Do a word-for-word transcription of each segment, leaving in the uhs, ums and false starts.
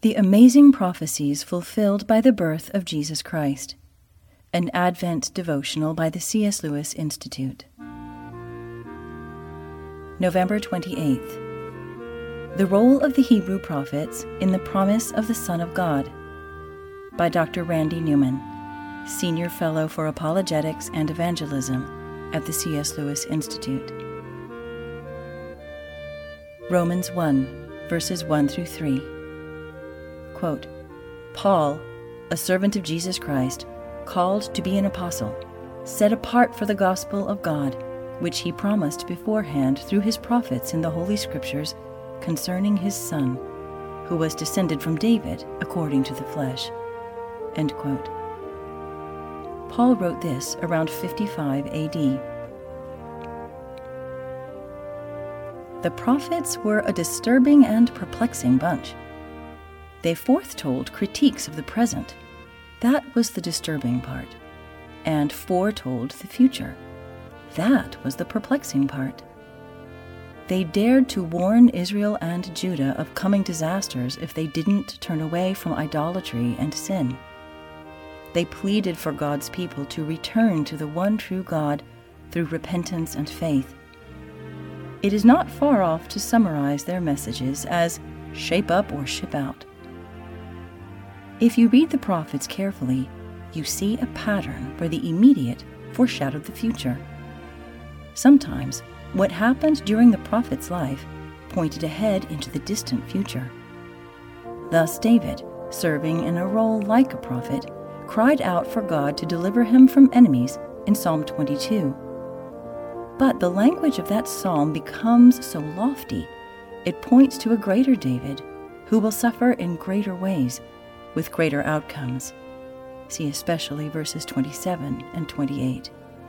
The Amazing Prophecies Fulfilled by the Birth of Jesus Christ, an Advent devotional by the C S Lewis Institute. November twenty-eighth. The Role of the Hebrew Prophets in the Promise of the Son of God, by Doctor Randy Newman, Senior Fellow for Apologetics and Evangelism at the C S Lewis Institute. Romans one, verses one through three. Quote, Paul, a servant of Jesus Christ, called to be an apostle, set apart for the gospel of God, which he promised beforehand through his prophets in the Holy Scriptures concerning his Son, who was descended from David according to the flesh. End quote. Paul wrote this around fifty-five A D. The prophets were a disturbing and perplexing bunch. They foretold critiques of the present. That was the disturbing part. And foretold the future. That was the perplexing part. They dared to warn Israel and Judah of coming disasters if they didn't turn away from idolatry and sin. They pleaded for God's people to return to the one true God through repentance and faith. It is not far off to summarize their messages as shape up or ship out. If you read the prophets carefully, you see a pattern where the immediate foreshadowed the future. Sometimes, what happened during the prophet's life pointed ahead into the distant future. Thus David, serving in a role like a prophet, cried out for God to deliver him from enemies in Psalm twenty-two. But the language of that psalm becomes so lofty, it points to a greater David who will suffer in greater ways, with greater outcomes. See especially verses twenty-seven and twenty-eight.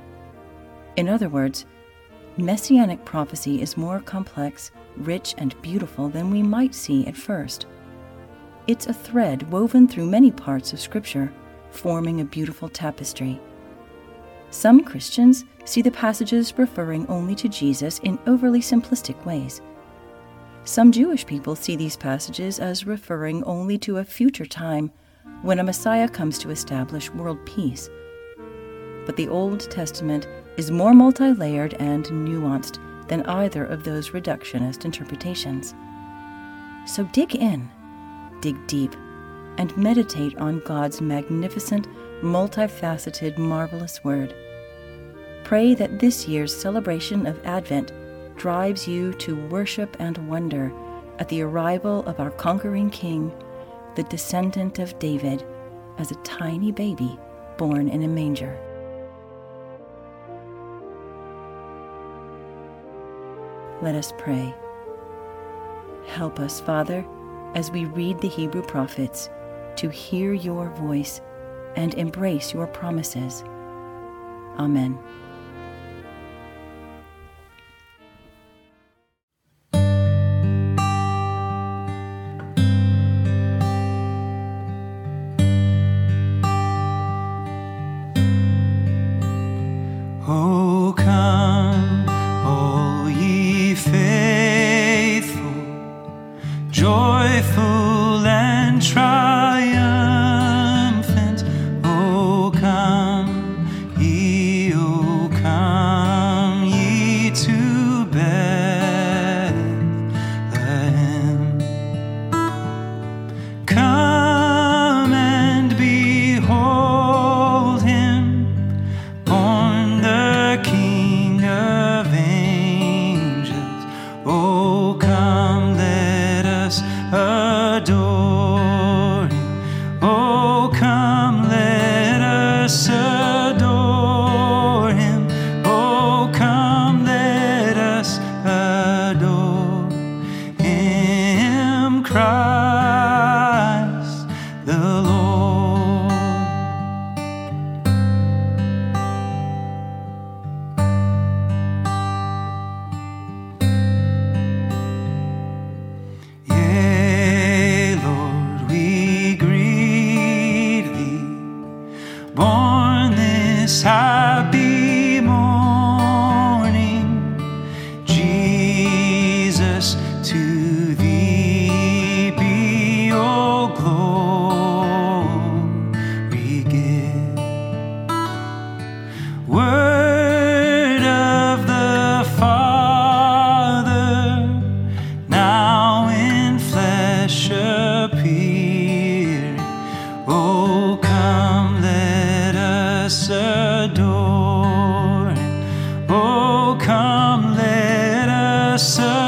In other words, Messianic prophecy is more complex, rich, and beautiful than we might see at first. It's a thread woven through many parts of Scripture, forming a beautiful tapestry. Some Christians see the passages referring only to Jesus in overly simplistic ways. Some Jewish people see these passages as referring only to a future time when a Messiah comes to establish world peace. But the Old Testament is more multi-layered and nuanced than either of those reductionist interpretations. So dig in, dig deep, and meditate on God's magnificent, multifaceted, marvelous Word. Pray that this year's celebration of Advent drives you to worship and wonder at the arrival of our conquering King, the descendant of David, as a tiny baby born in a manger. Let us pray. Help us, Father, as we read the Hebrew prophets, to hear your voice and embrace your promises. Amen. Oh, come, all ye faithful, joyful and triumphant. Oh, come, ye, oh, come, ye to Bethlehem. Come and behold him, born the King of angels. Oh, come, let us adore him. Oh, come, let us adore him. Oh, come, let us adore him, Christ the Lord. Yea, Lord, we greet flesh appearing. Oh, come, let us adore Him. Oh, come, let us adore Him.